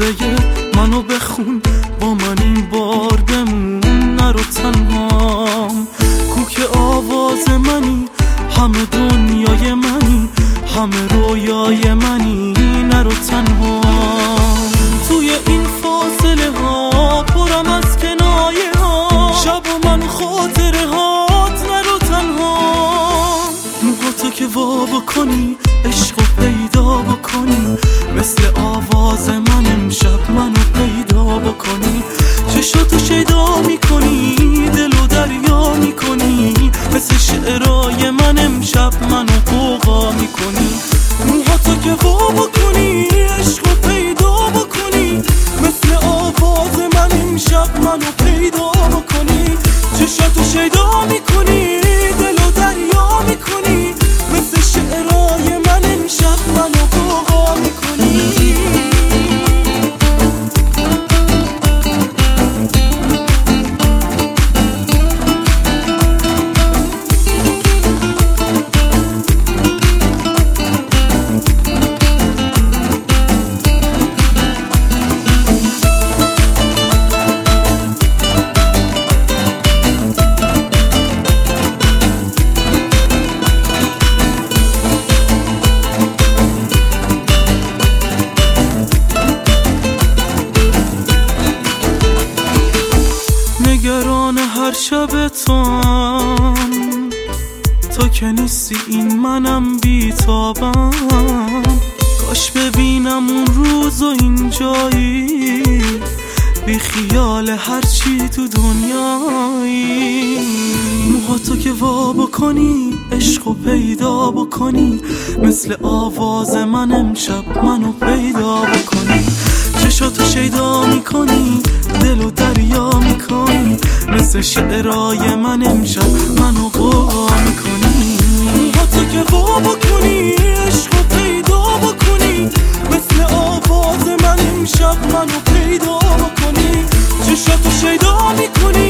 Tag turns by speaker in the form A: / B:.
A: جمله منو بخون، با من این بار بمون، نرو تنهام. کوک آواز منی، همه دنیای منی، همه رویای منی، نرو تنهام. توی این فاصله ها پرم از کنایه ها، شب و من خاطره هات، نرو تنهام. موهاتو که وا بکنی، عشقو پیدا بکنی، مثل آواز من امشب منو پیدا بکنی. چشاتو شیدا میکنی، دلو دریا میکنی، مثل شعرهای من امشب منو غوغا میکنی. موهاتو که وا بکنی، عشقو پیدا بکنی، مثل آواز من امشب منو پیدا بکنی. چشاتو شیدا میکنی، دلو دریا میکنی، مثل شعرهای من امشب منو غوغا میکنی. نگران هر شب توام، تو که نیستی این منم بیتابم. کاش ببینم اون روز و این جایی، بی خیال هرچی تو دنیایی. موهاتو که وا بکنی، عشقو پیدا بکنی، مثل آواز من امشب منو پیدا بکنی. چشاتو شیدا میکنی، دلو دریا میکنی، مثل شعرهای من امشب منو غوغا میکنی. موهاتو که وا بکنی، عشقو پیدا بکنی، مثل آواز من امشب منو پیدا بکنی. چشاتو شیدا میکنی،